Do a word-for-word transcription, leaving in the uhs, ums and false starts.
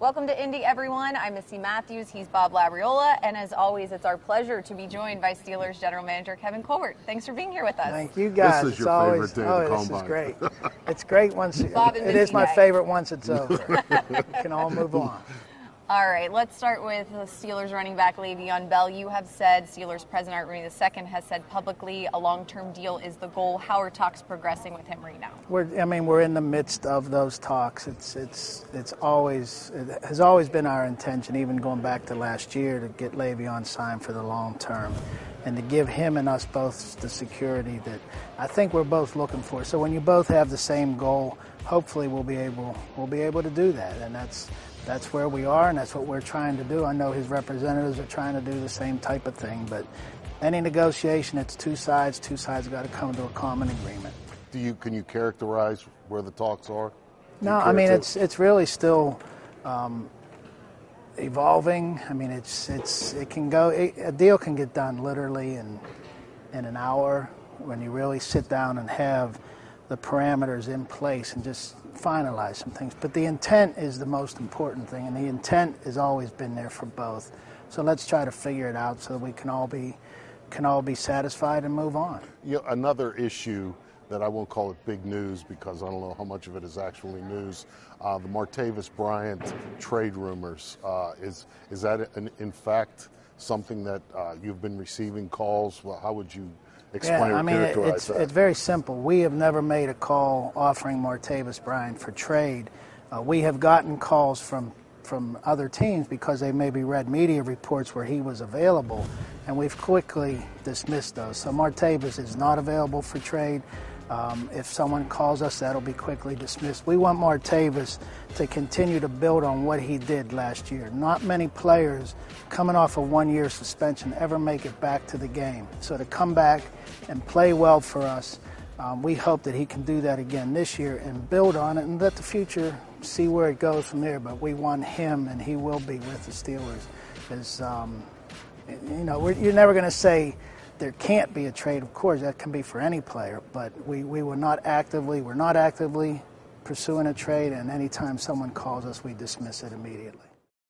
Welcome to Indy, everyone. I'm Missy Matthews. He's Bob Labriola. And as always, it's our pleasure to be joined by Steelers General Manager Kevin Colbert. Thanks for being here with us. Thank you, guys. This is it's your always, favorite day of oh, the this combine. is great. It's great once Bob and it Missy is my Day. favorite once it's over. Can all move on. All right, let's start with the Steelers running back Le'Veon Bell. You have said, Steelers President Art Rooney the second has said publicly, a long-term deal is the goal. How are talks progressing with him right now? We're, I mean, we're in the midst of those talks. It's, it's, it's always, it has always been our intention, even going back to last year, to get Le'Veon signed for the long term, and to give him and us both the security that I think we're both looking for. So when you both have the same goal, hopefully we'll be able, we'll be able to do that, and that's. That's where we are, and that's what we're trying to do. I know his representatives are trying to do the same type of thing, but any negotiation, it's two sides. Two sides got to come to a common agreement. Do you can you characterize where the talks are? Do no, I mean to... it's it's really still um, evolving. I mean it's it's it can go. It, a deal can get done literally in in an hour when you really sit down and have the parameters in place and just finalize some things. But the intent is the most important thing, and the intent has always been there for both. So let's try to figure it out so that we can all be can all be satisfied and move on. You know, another issue that I won't call it big news because I don't know how much of it is actually news. Uh, the Martavis Bryant trade rumors. Uh, is is that in, in fact something that uh, you've been receiving calls? Well, how would you explain yeah, I or mean, characterize it's, that? it's very simple. We have never made a call offering Martavis Bryant for trade. Uh, we have gotten calls from, from other teams because they maybe read media reports where he was available, and we've quickly dismissed those. So Martavis is not available for trade. Um, if someone calls us, that'll be quickly dismissed. We want Martavis to continue to build on what he did last year. Not many players coming off a one-year suspension ever make it back to the game. So to come back and play well for us, um, we hope that he can do that again this year and build on it and let the future see where it goes from there. But we want him, and he will be with the Steelers. Because, um, you know, we're, you're never going to say there can't be a trade. Of course, that can be for any player, but we, we were not actively, we're not actively pursuing a trade, and anytime someone calls us, we dismiss it immediately.